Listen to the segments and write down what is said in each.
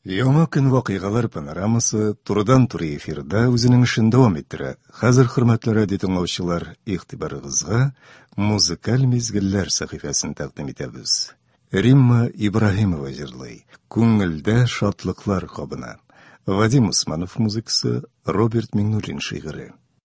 Яңа көн вакыйгалар панорамасы турыдан-туры эфирда үзенең эшен дәвам иттерә. Хәзер, хөрмәтле радио тыңлаучылар, игътибарыгызга музыкаль мизгелләр сәхифәсен тәкъдим итәбез. Римма Ибраһимова җырлый. Күңелдә шатлыклар кабына. Вадим Усманов музыкасы, Роберт Миңнуллин шигыре.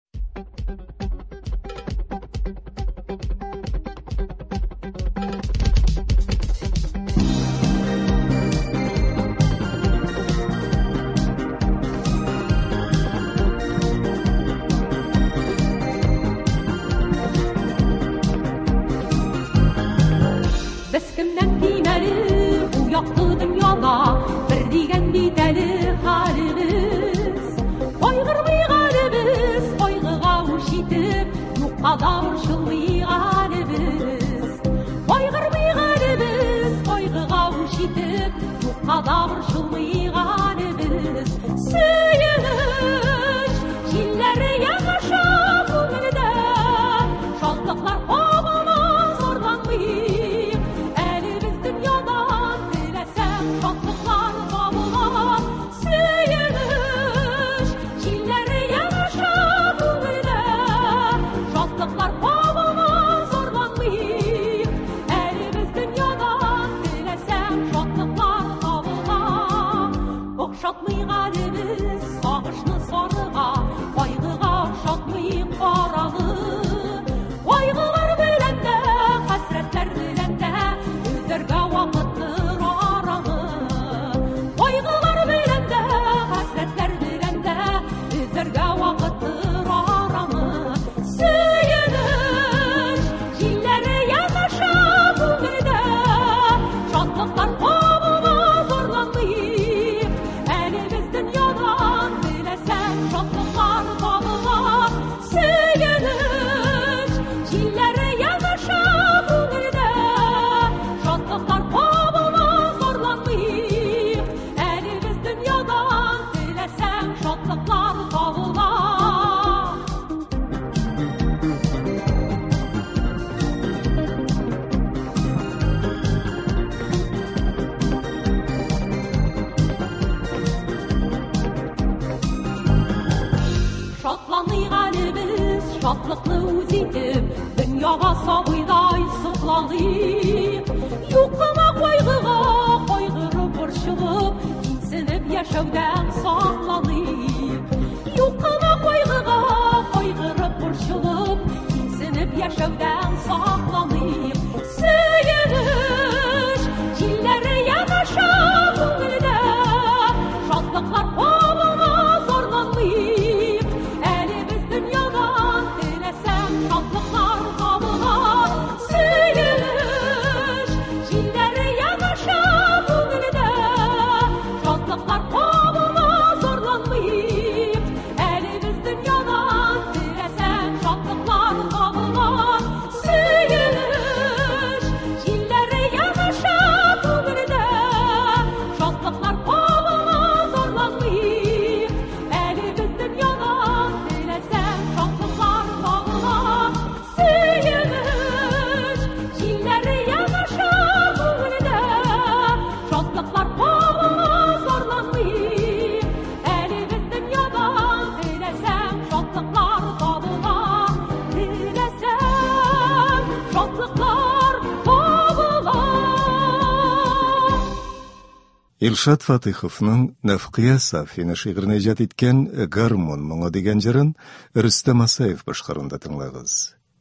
Илшат Фатиховның Нафкия Сафина шигырен иҗат иткән гармон моңы дигән җырын Рөстәм Асаев башкаруында тыңлагыз.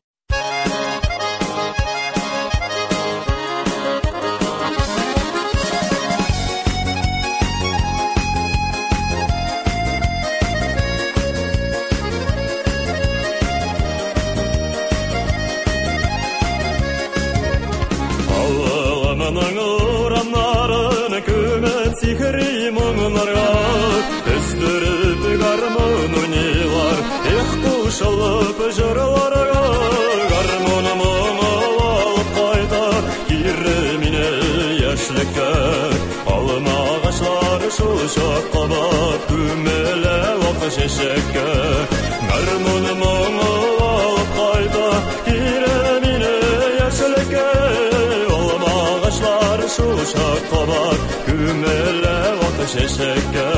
Шалып жырларга гармоным алып кайта кире мине яшьлеккә алма агачлары шул чакка бат күмелә ак чәчәккә гармоным алып кайта кире мине яшьлеккә алма агачлары шул чакка бат күмелә ак шешекке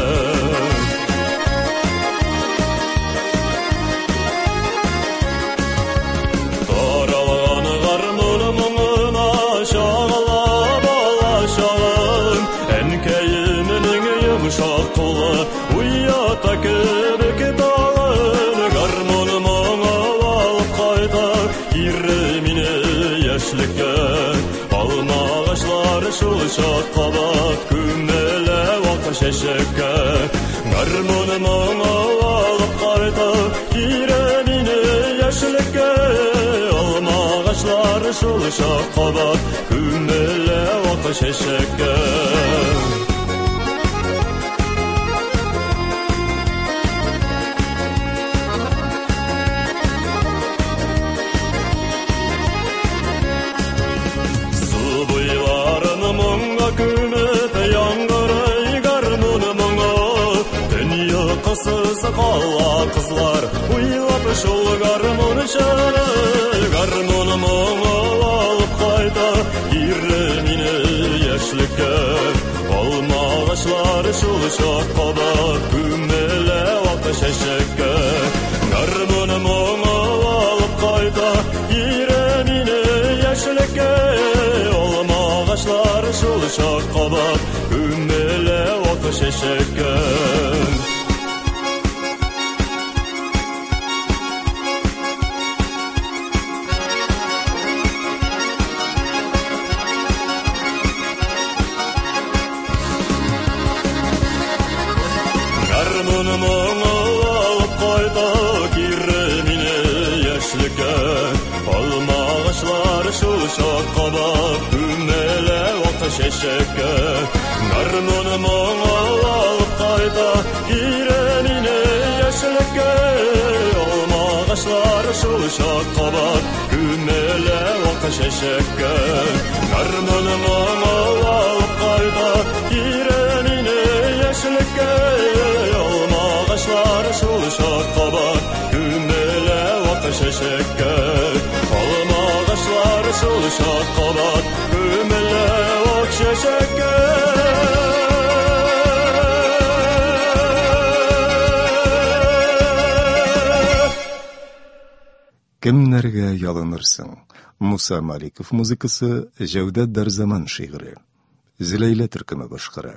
Таралған гармон мұңына шағала балашағым әнкейімнің йомшақ қолы уята көбік тағын гармон мұңы алып қайта кире мені яшьлеккә алма ağaçlar шул шақабат күмеле ата шешекке гармон мұңы алып қайта кире мені яшьлеккә алма ağaçlar шул шақабат күмеле ата шешекке Қала қызлар уйлап шул гармон шаны гармон мұңы алып қайта кире мені яшьлеккә алма ağaçlar шул шақабат күмеле ата шешекке гармон мұңы алып қайта кире мені яшьлеккә алма ağaçlar шул шақабат күмеле ата шешекке Шул шақабат күмеле ата шешекке гармон мұңы алып қайта кире мені яшьлеккә алма ağaçlar шул шақабат күмеле ата шешекке гармон мұңы алып қайта кире мені яшьлеккә алма ağaçlar шул шақабат күмеле ата шешекке алма ağaçlar şul şaqabat kümelə ot şeşekə Кемнәргә ялынырсың? Муса Маликов музыкасы, Җәүдәт Дарзаман шигыре. Зиләйлә төркеме башкара.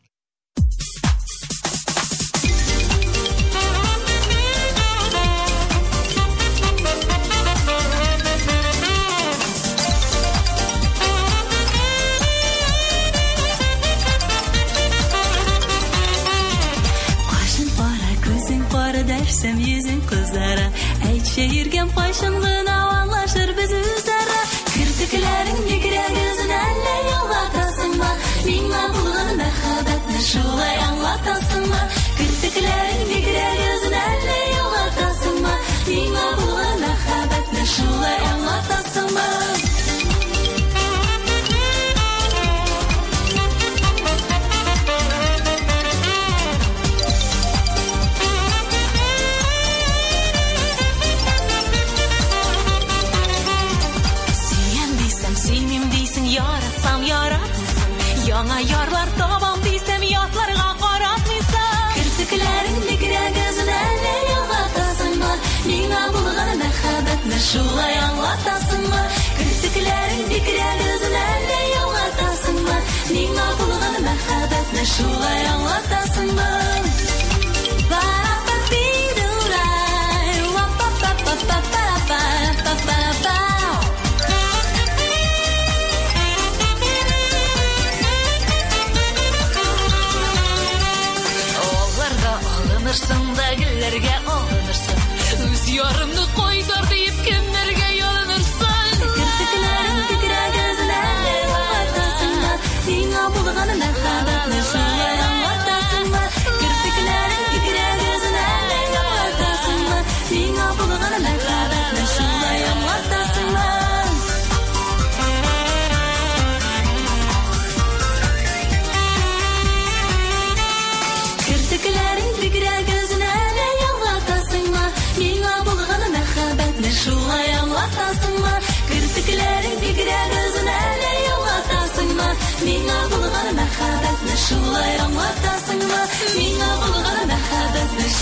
Dersim yüzün kızlara Aytşa yürgen paşın gına anlaşır biz üzara Kirtiklerin dikire gözün elle yolatasın mı Minna bulğun mehabbetini şulay anlatasın mı Kirtiklerin dikire gözün elle yolatasın mı Minna bulğun mehabbetini şulay anlatasın mı Яңа ярлар табам дисем ятларга каратмыйсың Киртекләрен дикре gözün әллә ялгатасыңмы Миңа булган мәхәббәтне шулай аңлатасыңмы Киртекләрен дикре gözün әллә ялгатасыңмы Миңа булган мәхәббәтне шулай аңлатасыңмы Алынырсың да гелләргә алынырсың Үз ярымны кайтар дип кемнәргә ялынырсың Киртекләрен дикре gözün әллә ялгатасыңмы Миңа булган мәхәббәтне шулай аңлатасыңмы Киртекләрен дикре gözün әллә ялгатасыңмы Миңа булган мәхәббәтне шулай аңлатасыңмы Киртекләрен дикре gözün әллә ялгатасыңмы Миңа булган мәхәббәтне шулай аңлатасыңмы Киртекләрен дикре gözün әллә ялгатасыңмы Миңа булган мәхәббәтне шулай аңлатасыңмы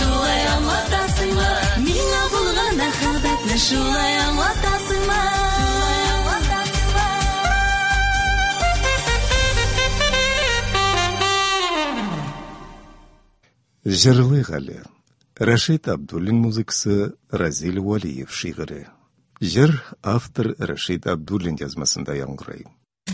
шулай аңлатасыңмы? Миңа булган мәхәббәтне шулай аңлатасыңмы? Җырлый Гали. Рашид Абдуллин музыкасы, Разил Валиев шигыре. Җыр автор Рашид Абдуллин язмасында яңгырый.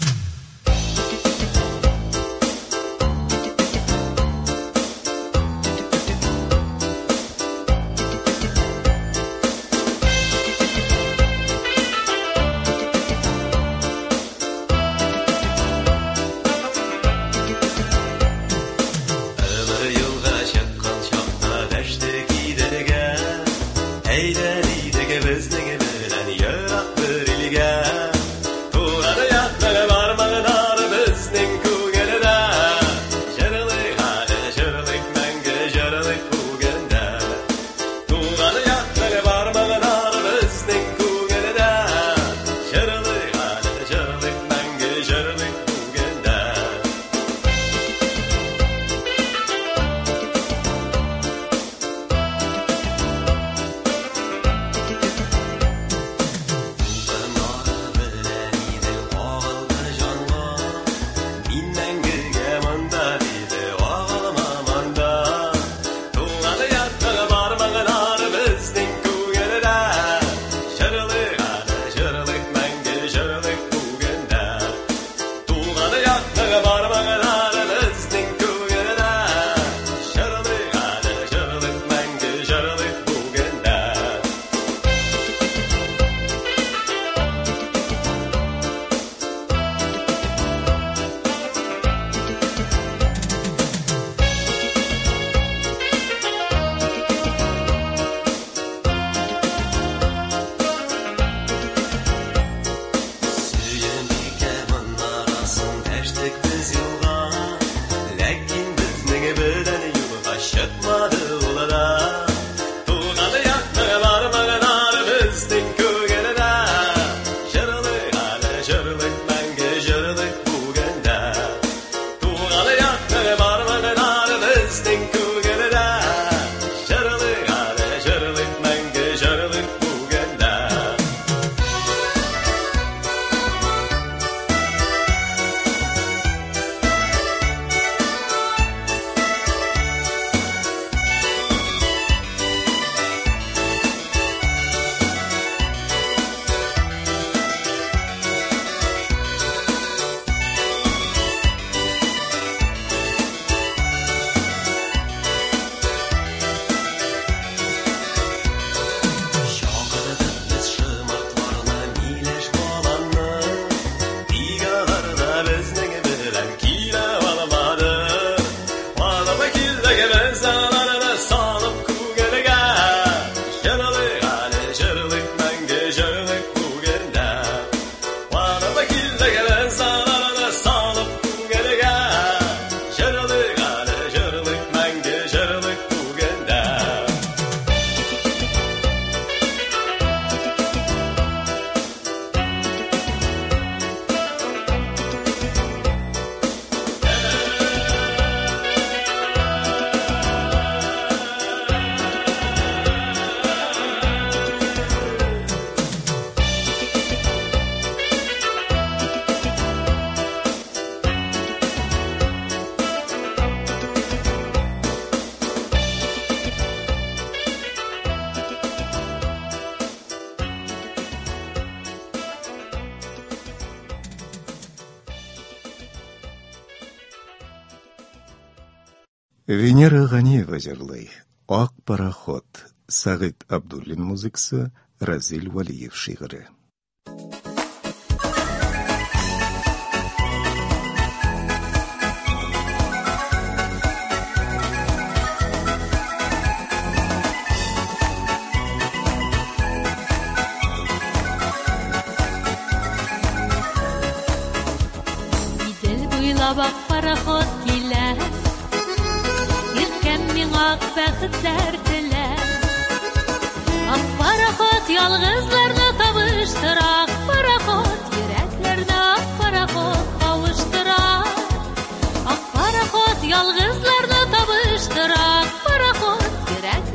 Венера Ганиева җырлый. Ак пароход. Сагыйд Абдуллин музыкасы, Разил Валиев шигыре. Идел буйлап ак пароход килә, иркәм миңа ак бәхетләр телә. Ак пароход ялгызларны табыштыра, ак пароход йөрәкләрне ак пароход кавыштыра. Ак пароход ялгызларны табыштыра, ак пароход йөрәк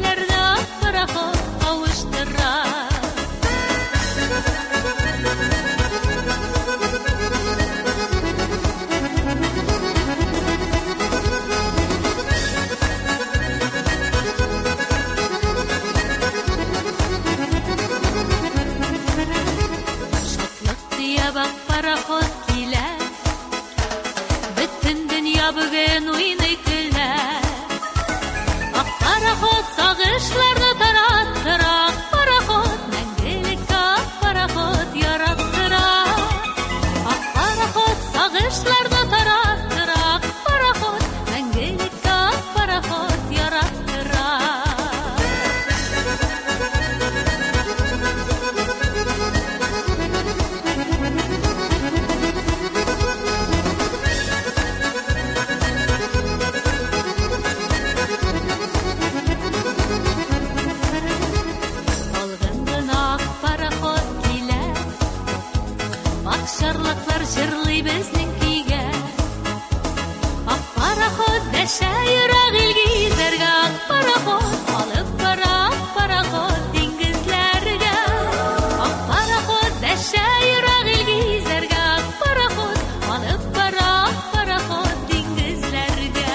дәшә ерак илгизләргә, пароход алып бара, пароход диңгезләргә. Ак пароход дәшә ерак илгизләргә, пароход алып бара, пароход диңгезләргә.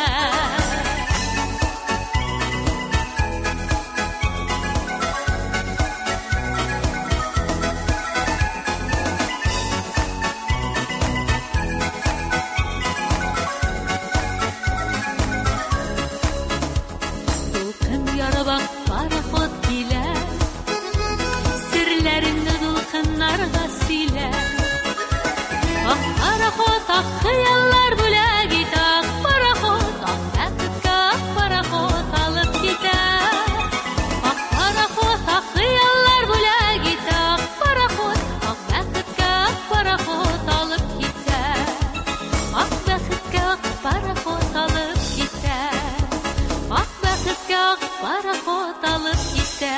Дулкын ярабак пароход килә, серләреңне дулкыннарга сөйлә. Ак пароход, ак хыяллар бүләк итә, ак пароход, ак бәхеткә ак пароход алып китә. Ак пароход, ак хыяллар бүләк итә, ак пароход, ак бәхеткә ак пароход алып китә. Ак бәхеткә ак пароход алып китә. Ак бәхеткә ак пароход алып китә.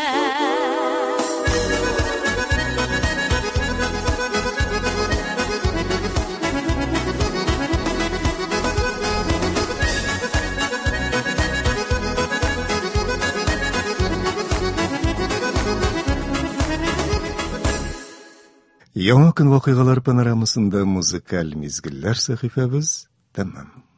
Яңа көн вакыйгалар панорамасында музыкаль мизгелләр сәхифәбез тәмам.